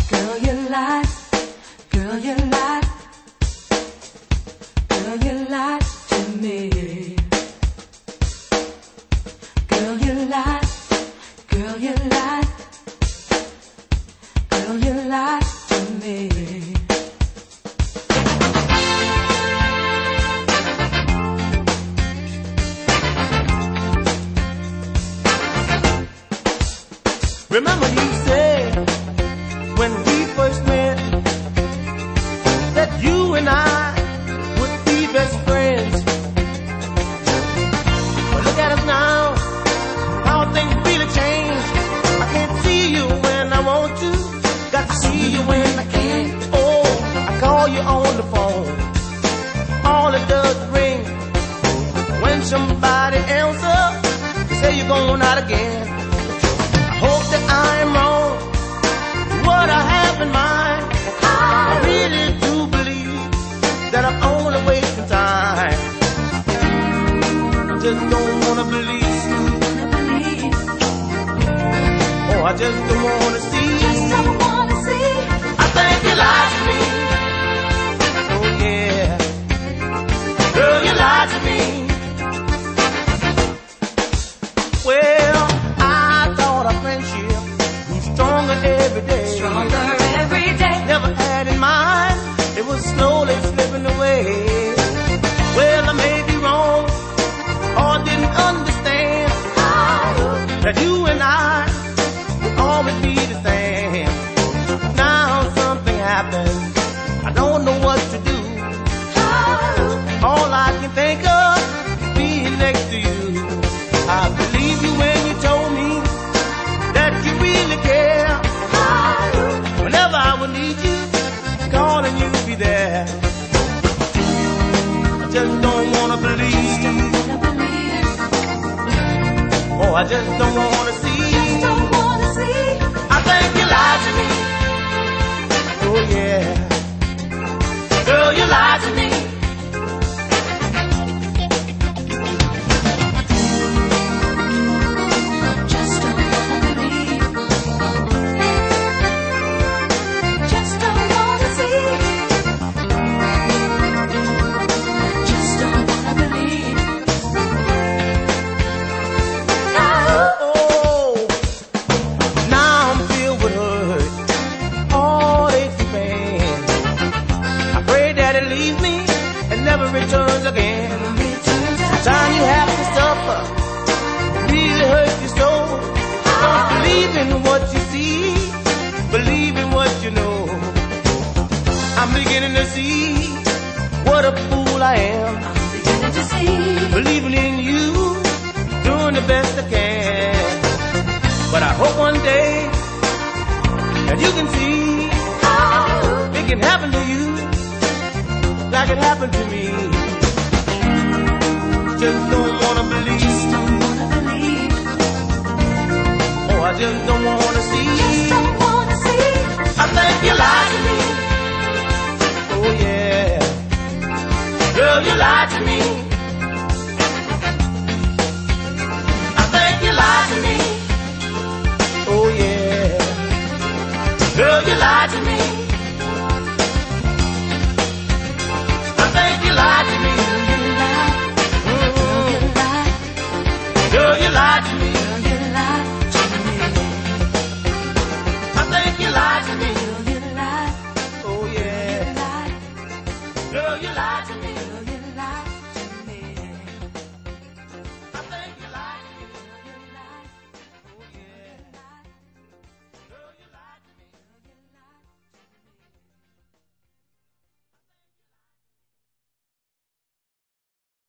Girl, you lied. Girl, you lied. Girl, you lied to me. Girl, you lied. Girl, you lied. Girl, you lied to me. Remember you said when we first met that you and I would be best friends. But look at us now, how things really changed. I can't see you when I want to, got to see you when I can't. Oh, I call you on the phone, all it does is ring. When somebody answers, they say you're going out again. Hope that I'm wrong, what I have in mind. I really do believe that I'm only wasting time. I just don't wanna believe. Oh, I just don't wanna see. I think you lied to me. Oh yeah, girl, you lied to me. Well, Stronger every day. Never had in mind, it was slowly slipping away. Well, I may be wrong, or didn't understand that you and I would always be the same. Now something happened, I don't know what to do. All I can think of is being next to you. I believe you when you told me that you really care. Whenever I would need you, call and you'll be there. I just don't wanna believe. Oh, I just don't wanna see. I think you lied to me. Oh yeah, girl, you lied to me. Returns again. Time you have to suffer really hurts your soul. Don't believe in what you see, believe in what you know. I'm beginning to see what a fool I am. I'm beginning to see. Believing in you, doing the best I can. But I hope one day that you can see it can happen to you like it happened to me. Just don't wanna believe. Oh, I just don't wanna see. I think you lied to me. Oh yeah, girl, you lied to me. I think you lied to me. Oh yeah, girl, you lied to me. You lied to me. Girl, you lied to me. I think you lied to me. Oh yeah. Girl, you lied to me.